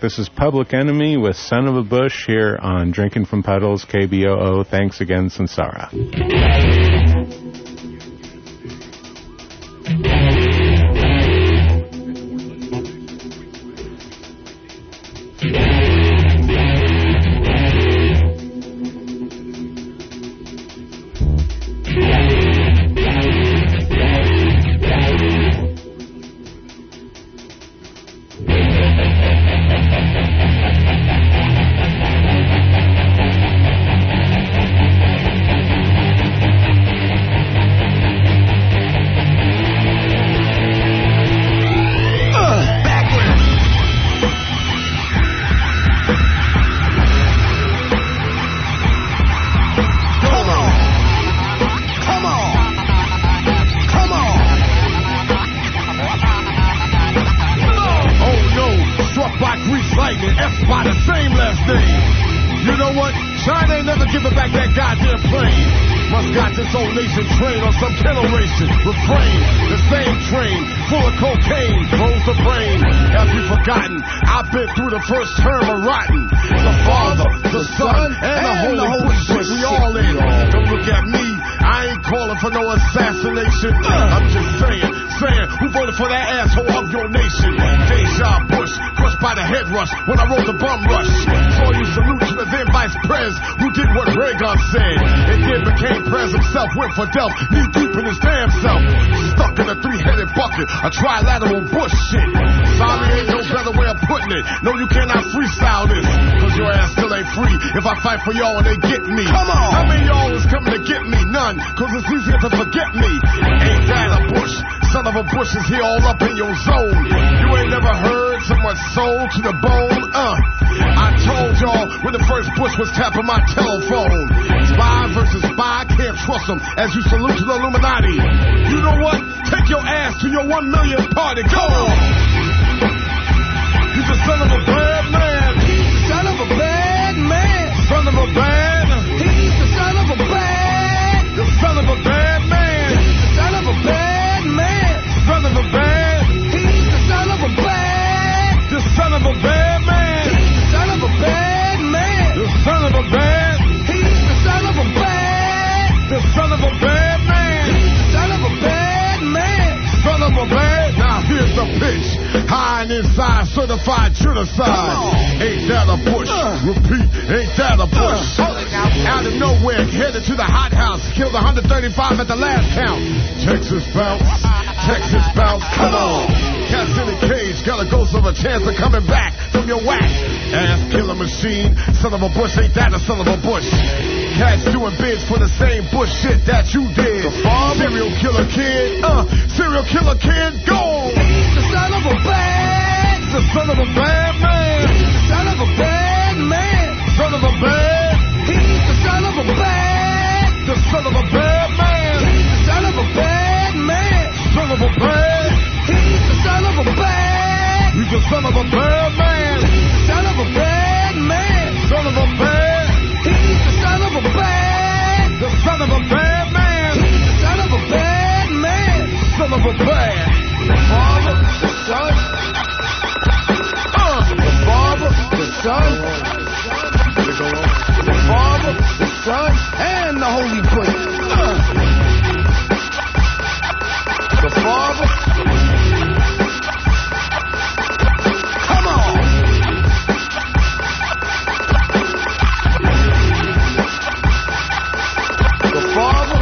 This is Public Enemy with Son of a Bush here on Drinking from Puddles, KBOO. Thanks again, Sansara. First term of rotten. The Father, the Son, and the Holy Bush. We all in. Don't look at me. I ain't calling for no assassination. I'm just saying, who voted for that asshole of your nation? Deja Bush, crushed by the head rush when I wrote the bum rush. Saw you salute to the then vice pres who did what Reagan said. And then became pres himself, went for Delph, knee deep in his damn self. Stuck in a three-headed bucket, a trilateral bush shit. Sorry, ain't no better way of putting it. No, you cannot freestyle this, cause your ass still ain't free. If I fight for y'all and they get me. Come on! How many y'all is coming to get me? None, cause it's easier to forget me. Ain't that a bush? Son of a bush is here all up in your zone. You ain't never heard someone soul to the bone? I told y'all when the first bush was tapping my telephone. Spy versus spy, can't trust them as you salute to the Illuminati. You know what? Take your ass to your 1 million party. Go on! He's the son of a bad man. He's the son of a bad man. Son of a bad. He's the son of a bad. The son of a bad man. He's the son of a bad man. Son of a bad. He's the son of a bad. The son of a bad man. He's the son of a bad man. The son of a bad. He's the son of a bad. The son of a bad man. He's the son of a bad man. Son of a bad. Now here's the pitch. High and inside, certified genocide. Ain't that a bush? Repeat, ain't that a bush? Out of nowhere, headed to the hot house. Killed 135 at the last count. Texas bounce, Texas bounce, come on. Cats in a cage, got a ghost of a chance of coming back from your whack. Ass killer machine, son of a bush, ain't that a son of a bush? Cats doing bids for the same bush shit that you did. Serial killer kid, serial killer kid, go! He's the son of a bad, the son of a bad man. He's the son of a bad man. Son of a bad. He's the son of a bad. The son of a bad man. He's the son of a bad man. Son of a bad. He's the son of a bad. He's the son of a bad man. He's the son of a bad man. Son of a bad. He's the son of a bad. The son of a bad man. He's the son of a bad man. Son of a bad. The Father, the Son. The Father, the Son. The Father, the Son, and the Holy Bush. The Father. Come on. The Father.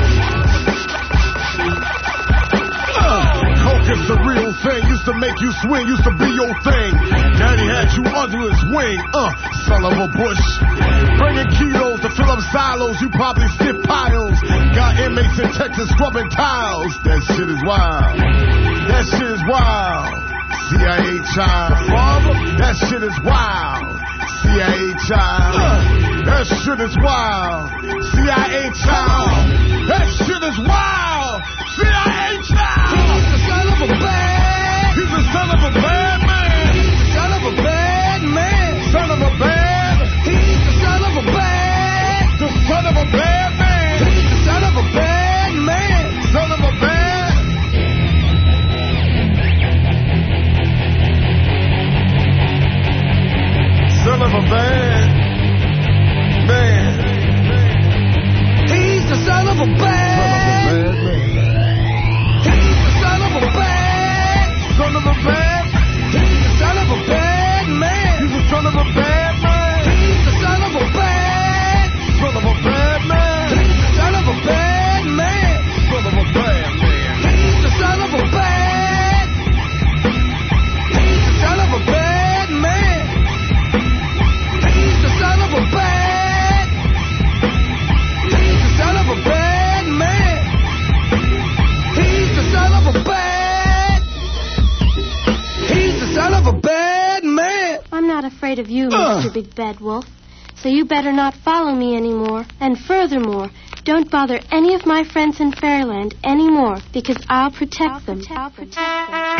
Coke is the real thing. Used to make you swing. Used to be your thing. Daddy had you under his wing. Son of a bush. Bringing kilos to fill up silos. You probably stiff piles. Got inmates in Texas scrubbing tiles. That shit is wild. That shit is wild. CIA child. Father, that shit is wild. CIA child. That shit is wild. CIA child. That shit is wild. CIA child. He's the son of a bad. He's the son of a bad man. He's the son of a bad man. Son of a bad. He's the son of a bad. The son of a bad man. He's the son of a bad man. Son of a bad. of a bad man. He's the son of a bad man. He's the son of a bad, son of a bad. He's the son of a bad man. He's the son of a bad man. He's the son of a bad, son of a bad man. He's the son of a bad man, son of a bad man. He's the son of a bad. He's the son of a bad man. He's the son of a bad. He's the son of a bad man. He's the son of a bad. He's the son of a bad man. I'm not afraid of you, Mr. Big Bad Wolf. So you better not follow me anymore. And furthermore, don't bother any of my friends in Fairyland anymore, because I'll protect them. I'll protect them.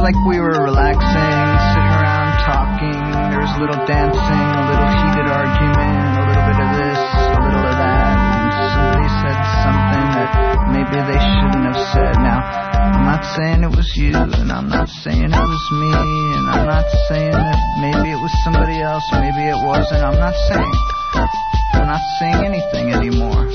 like we were relaxing, sitting around talking. There was a little dancing, a little heated argument, a little bit of this, a little of that. And somebody said something that maybe they shouldn't have said. Now, I'm not saying it was you, and I'm not saying it was me, and I'm not saying that maybe it was somebody else, maybe it wasn't. I'm not saying anything anymore.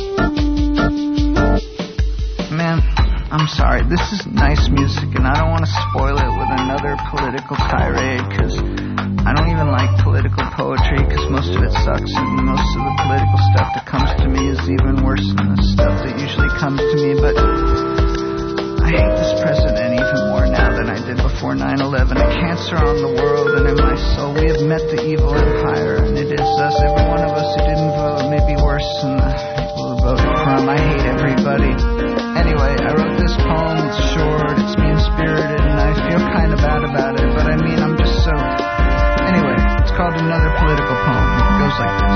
Man, I'm sorry, this is nice music, and I don't want to spoil it with another political tirade, because I don't even like political poetry, because most of it sucks, and most of the political stuff that comes to me is even worse than the stuff that usually comes to me, but I hate this president even more now than I did before 9/11. A cancer on the world and in my soul. We have met the evil empire, and it is us, every one of us who didn't vote, maybe worse than the people who voted for him. I hate everybody. Anyway, I wrote this poem. It's short, it's mean-spirited, and I feel kind of bad about it, but I mean, I'm just so... Anyway, it's called Another Political Poem. It goes like this.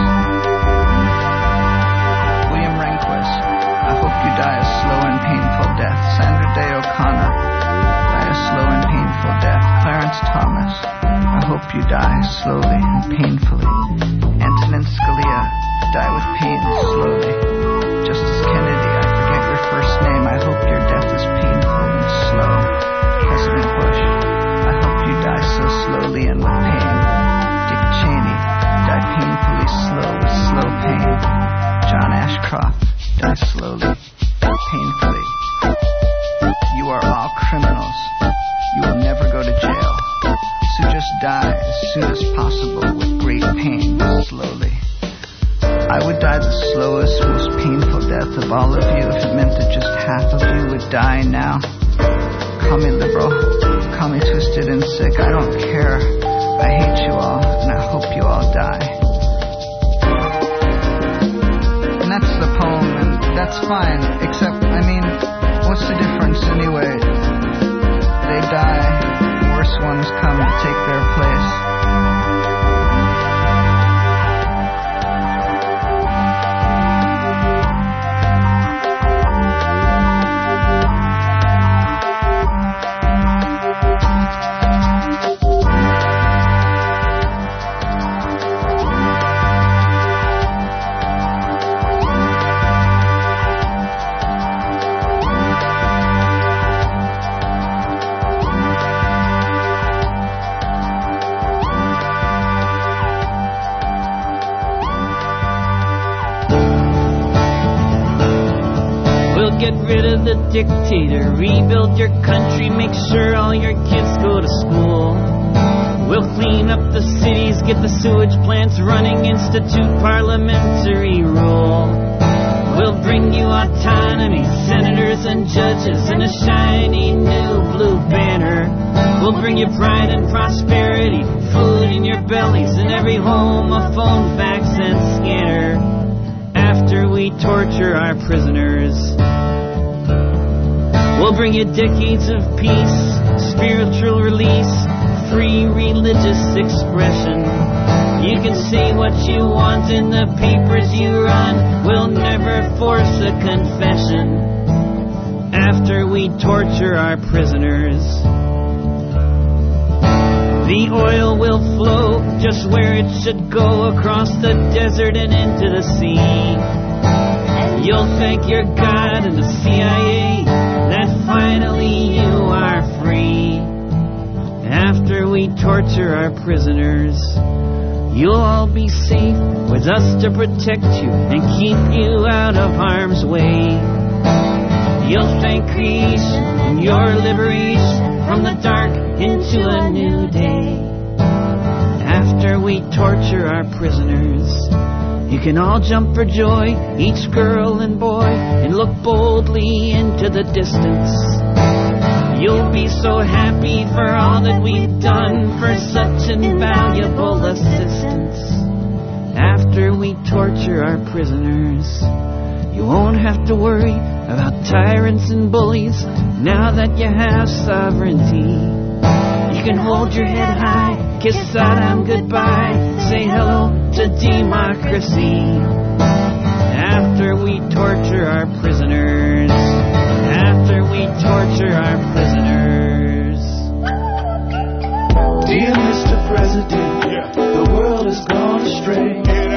William Rehnquist, I hope you die a slow and painful death. Sandra Day O'Connor, die a slow and painful death. Clarence Thomas, I hope you die slowly and painfully. Antonin Scalia, die with pain slowly. Justice Kennedy, I forget your first name. I hope your death is painful and slow. President Bush, I hope you die so slowly and with pain. Dick Cheney, die painfully slow with slow pain. John Ashcroft, die slowly, painfully. You are all criminals. You will never go to jail. So just die as soon as possible with great pain, slowly. I would die the slowest, most painful death of all of you if it meant that just half of you would die now. Call me liberal, call me twisted and sick, I don't care. I hate you all, and I hope you all die. And that's the poem, and that's fine, except, I mean, what's the difference anyway? They die, worse ones come to take their place. Get rid of the dictator, rebuild your country, make sure all your kids go to school. We'll clean up the cities, get the sewage plants running, institute parliamentary rule. We'll bring you autonomy, senators and judges, and a shiny new blue banner. We'll bring you pride and prosperity, food in your bellies, in every home a phone, fax, and scanner. After we torture our prisoners, we'll bring you decades of peace, spiritual release, free religious expression. You can say what you want in the papers you run. We'll never force a confession. After we torture our prisoners, the oil will flow just where it should go, across the desert and into the sea. You'll thank your God and the CIA that finally you are free. After we torture our prisoners, you'll all be safe with us to protect you and keep you out of harm's way. You'll thank creation and your liberation from the dark into a new day. After we torture our prisoners, you can all jump for joy, each girl and boy, and look boldly into the distance. You'll be so happy for all that we've done, for such invaluable assistance. After we torture our prisoners, you won't have to worry about tyrants and bullies now that you have sovereignty. You can hold your head high, kiss Saddam goodbye, say hello to democracy. After we torture our prisoners, after we torture our prisoners. President, the world has gone astray.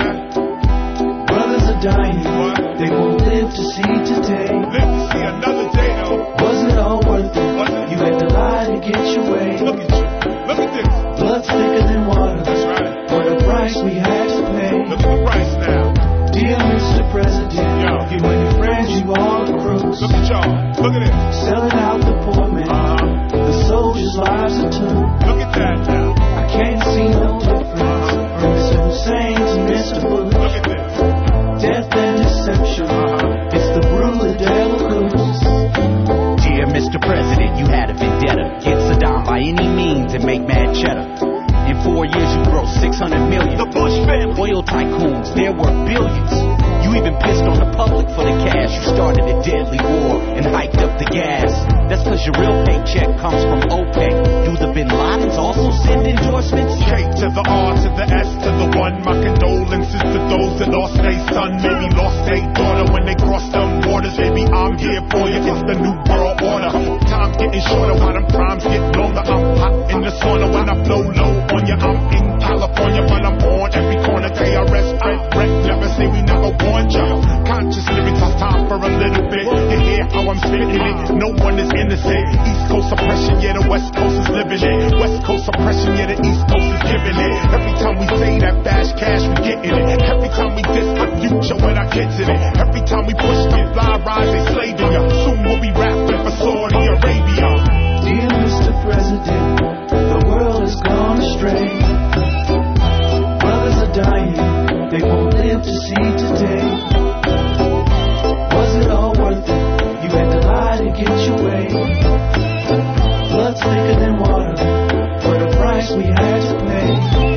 Brothers are dying, they won't live to see today. Another day, though. Was it all worth it? You had to lie to get your way. Look at you. Look at this. Blood's thicker than water. That's right. For the price we had to pay. Look at the price now. Dear Mr. President, you and your friends, you all the crooks. Look at y'all. Look at it. Selling out the poor man. The soldiers' lives are took. Look at that now. I can't see no difference from Mr. Hussein to Mr. Bush. Look at this. Death and deception. It's the brew the devil cooks. Dear Mr. President, you had a vendetta. Get Saddam by any means and make mad cheddar. In 4 years you grossed $600 million. The Bush family. Oil tycoons, they're worth billions. You even pissed on the public for the cash. You started a deadly war and hiked up the gas. That's cause your real paycheck comes from OPEC. Do the Bin Ladens also send endorsements? K to the R to the S to the 1. My condolences to those that lost their son, maybe lost their daughter when they crossed them waters. Baby, I'm here for you. It's the new world order. Time's getting shorter while them crimes get longer. I'm hot in the sauna when I blow low on you. I'm in California, but I'm on every corner. KRS, Brett, never say we never warned you. Conscious lyrics, it's time for a little bit. You hear how I'm spitting it? No one is innocent. East Coast oppression, yeah, the West Coast is living it. West Coast oppression, yeah, the East Coast is giving it. Every time we say that fast cash, we getting it. Every time we diss the future when I get to it. Every time we push the fly rise, they slaving ya. Soon we'll be rapping for Saudi Arabia. Dear Mr. President, the world has gone astray. Brothers are dying, they won't live to see today. Was it all worth it? You had to lie to get your way. Blood's thicker than water, for the price we had to pay.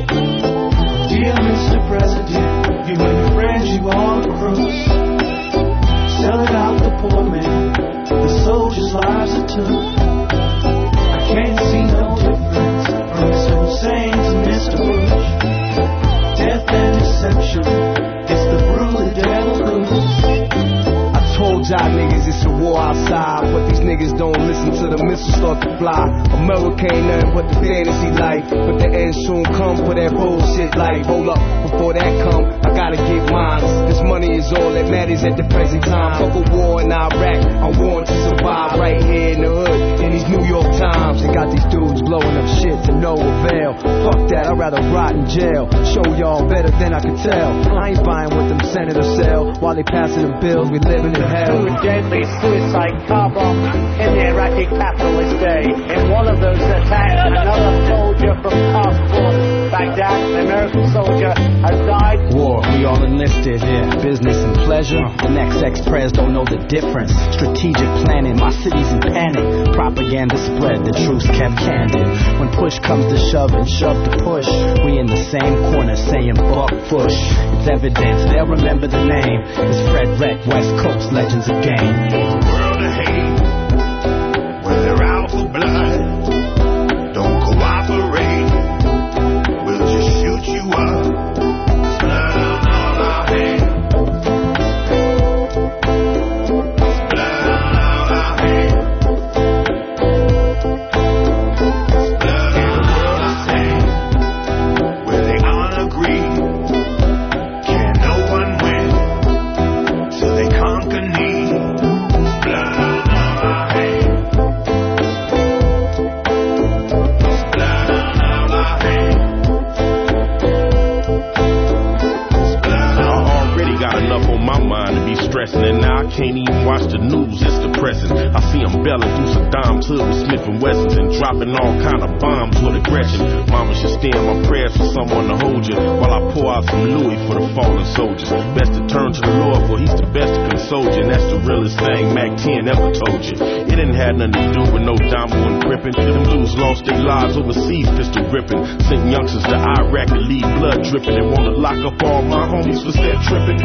Dear Mr. President, you and your friends, you all the crooks. Selling out the poor man, the soldiers' lives are took. I can't see no difference from Mr. Hussein to Mr. Bush. Death and deception, it's the brew the devil cooks. I told y'all niggas it's a war outside, but these niggas don't listen to the missiles start to fly. America ain't nothing but the fantasy life, but the end soon come for that bullshit life. Hold up, before that come, I gotta get mine. This money is all that matters at the present time. Fuck a war in Iraq, I'm warned to survive right here in the hood, in these New York Times. They got these dudes blowing up shit to no avail. Fuck that, I'd rather rot in jail. Show y'all better than I can tell. I ain't buying what them senators sell. While they passing them bills, we living in hell. Two deadly suicide car bombs in the Iraqi capital this day. In one of those attacks, another soldier from Passport, Baghdad, an American soldier, has died. War, we all enlisted, yeah. Business and pleasure. The next ex-pres don't know the difference. Strategic planning, my city's in panic. Propaganda spread, the truth's kept candid. When push comes to shove and shove to push, we in the same corner saying buck push. It's evidence, they'll remember the name. It's Fred Wreck, West Coast Legends of Game. World of hate, where they're out for blood. Don't cooperate, we'll just shoot you up. Blood on all our hands. Blood on all our hands. Blood in the world of sand, where they unagree. Can no one win till they conquer need? Blood on all our hands. Blood on all our hands. I already got enough on my mind to be stressing, and now I can't even watch the news. It's depressing. I see them belling through Saddam's hood with Smith & Wessons and dropping all kind of bombs with aggression. Mama should stay in my prayers for someone to hold you while I pour out some Louis for the fallen soldiers. Best to turn to the Lord, for he's the best to console you, and that's the realest thing Mac 10 ever told you. It didn't have nothing to do with no Dombo and gripping. Them dudes lost their lives overseas, pistol gripping. Sent youngsters to Iraq to leave blood dripping. They wanna lock up all my homies for set tripping. It didn't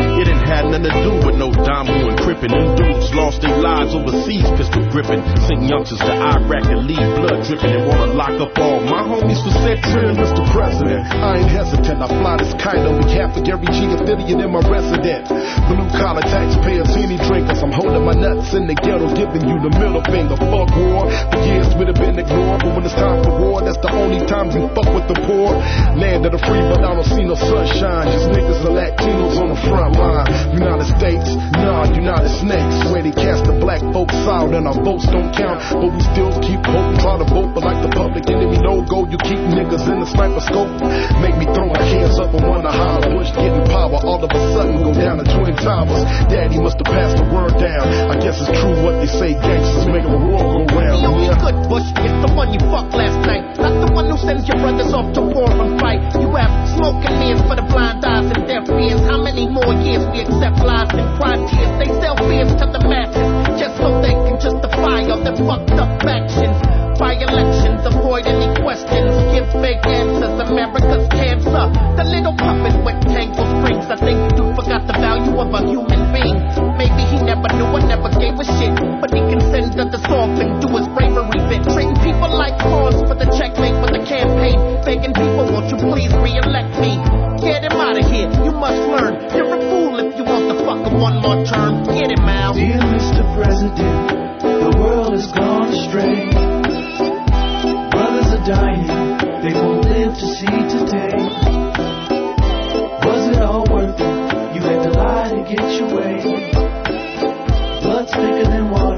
had nothing to do with no Damu and Crippin'. Them dudes lost their lives overseas, pistol gripping. Sent youngsters to Iraq and leave blood dripping and wanna lock up all my homies for set tripping. Mr. President, I ain't hesitant. I fly this kite on behalf of every G affiliate in my residence. Blue collar taxpayers, any drinkers. I'm holding my nuts in the ghetto, giving you the middle finger. Fuck war. For years we'd have been ignored, but when it's time for war, that's the only time you fuck with the poor. Land of the free, but I don't see no sunshine. Just niggas and Latinos on the front line. United States, nah, United Snakes. Where they cast the black folks out and our votes don't count, but we still keep hope. Try to vote, but like the public enemy logo, you keep niggas in the sniper scope. Make me throw my hands up and wanna holler. Bush getting power, all of a sudden go down to Twin Towers. Daddy must have passed the word down. I guess it's true what they say, gangsters make the world go round. The only good Bush is the one you fucked last night, not the one who sends your brothers off to war and fight. You have smoking mirrors for the blind eyes and deaf ears. How many more years we accept lies and cry tears? They sell fears to the masses just so they can justify all their fucked up actions. By elections, avoid any questions, give fake answers. America's cancer, the little puppet with tangled strings. I think you forgot the value of a human being. Maybe he never knew or never gave a shit, but he can send others off and do his bravery bit. Treating people like pawns for the checkmate for the campaign. Begging people, won't you please re-elect me? Get him out of here, you must learn. You're a fool if you want to fuck him one more term. Get him out. Dear Mr. President, the world has gone astray. Brothers are dying, they won't live to see today. Was it all worth it? You had to lie to get your way. Blood's thicker than water.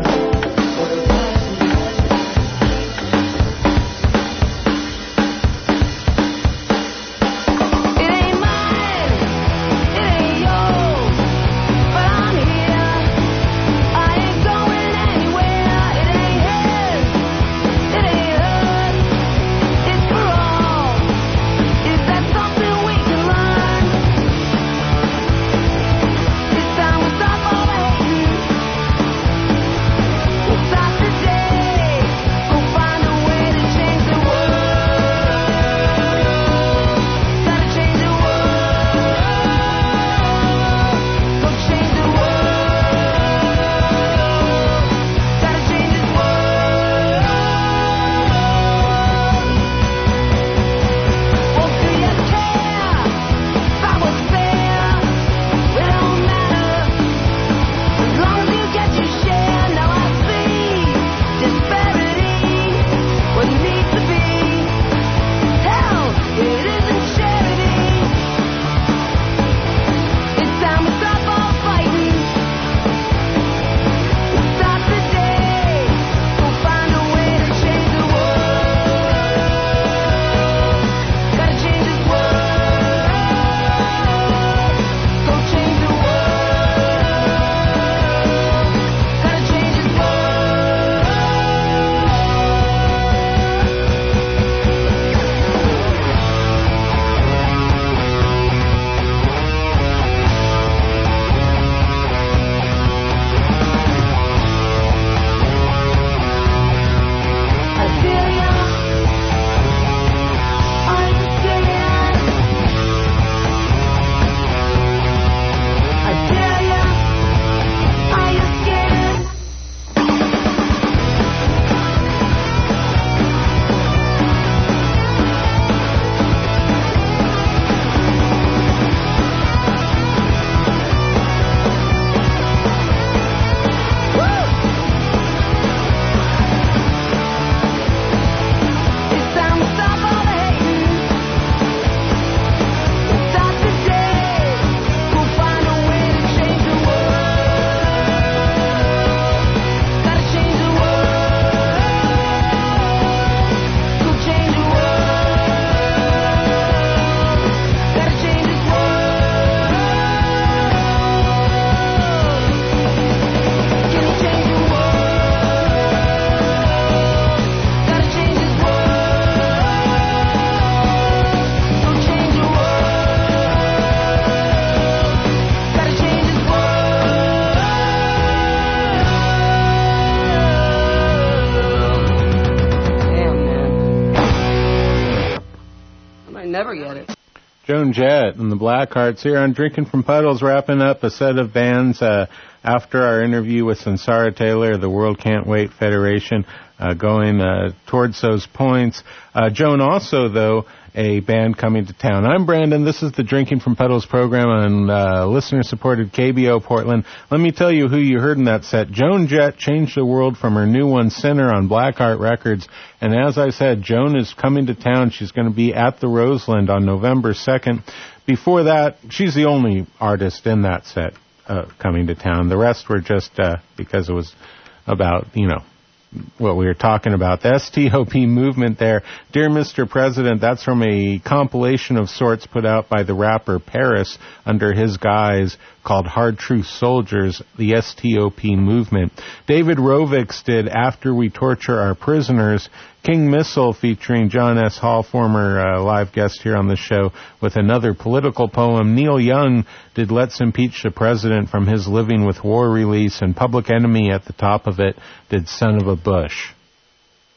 Joan Jett and the Blackhearts here on Drinking from Puddles, wrapping up a set of bands after our interview with Sansara Taylor, the World Can't Wait Federation, going towards those points. Joan also, though, a band coming to town. I'm Brandon. This is the Drinking from Puddles program on listener-supported KBO Portland. Let me tell you who you heard in that set. Joan Jett changed the world from her new one, Sinner, on Blackheart Records. And as I said, Joan is coming to town. She's going to be at the Roseland on November 2nd. Before that, she's the only artist in that set coming to town. The rest were just because it was about, what we were talking about. The STOP movement there. Dear Mr. President, that's from a compilation of sorts put out by the rapper Paris under his guise called Hard Truth Soldiers, the STOP movement. David Rovics did After We Torture Our Prisoners. King Missile featuring John S. Hall, former live guest here on the show, with another political poem. Neil Young did Let's Impeach the President from his Living with War release, and Public Enemy at the top of it did Son of a Bush.